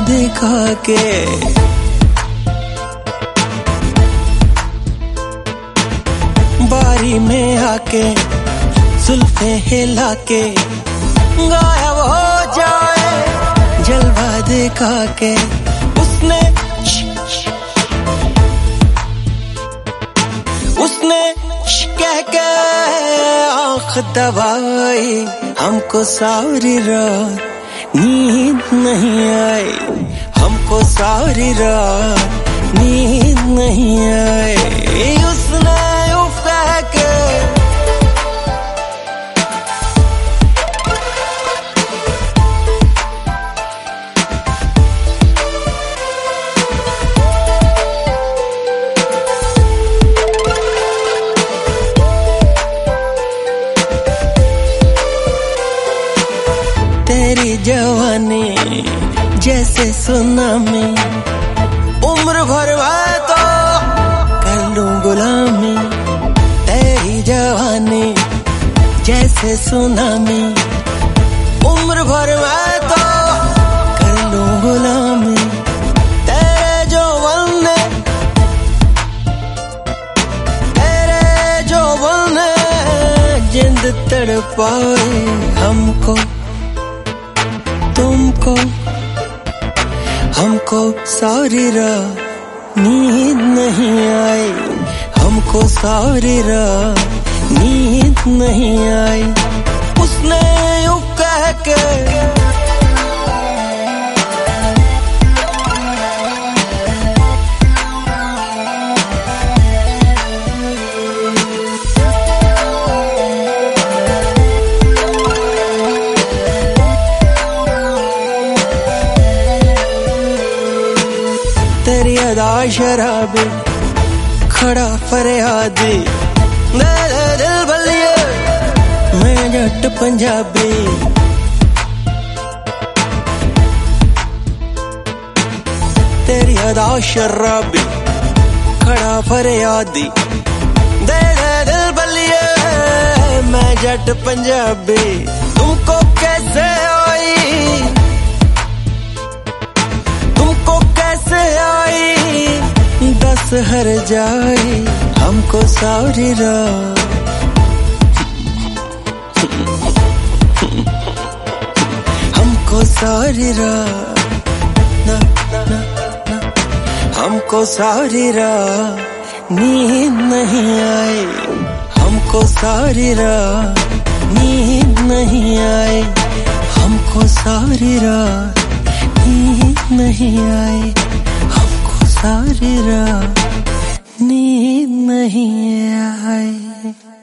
दिखा के। बारी में आके जुल्फे हिला के गायब हो जाए जलवा दिखा के। उसने कह के आँख दबाई, हमको सारी रात नींद नहीं आई, हमको सारी रात नींद नहीं आई। उसने उफ कह के तेरी जवानी जैसे सुनामी, उम्र भर मैं तो कर लूं गुलामी। तेरी जवानी जैसे सुनामी, उम्र भर मैं तो कर लूं गुलामी। तेरे जो बने जिंद तड़पाए हमको तुमको, हमको सारी रात नींद नहीं आई, हमको सारी रात नींद नहीं आई। उसने यूं कह के तेरी अदा शराबी खड़ा फरियादी, मेरे दिल बलिए मैं जट पंजाबी। तेरी अदा शराबी खड़ा फरियादी, मेरे दिल बलिए मैं जट पंजाबी। तुमको कैसे आई, दस हर जाए हमको सारी रात, हमको सारी रात ना, ना, ना, ना, हमको सारी रात नींद नहीं आई, हमको सारी रात नींद नहीं आई, हमको सारी रात नींद नहीं आई, सारी रात नींद नहीं आई।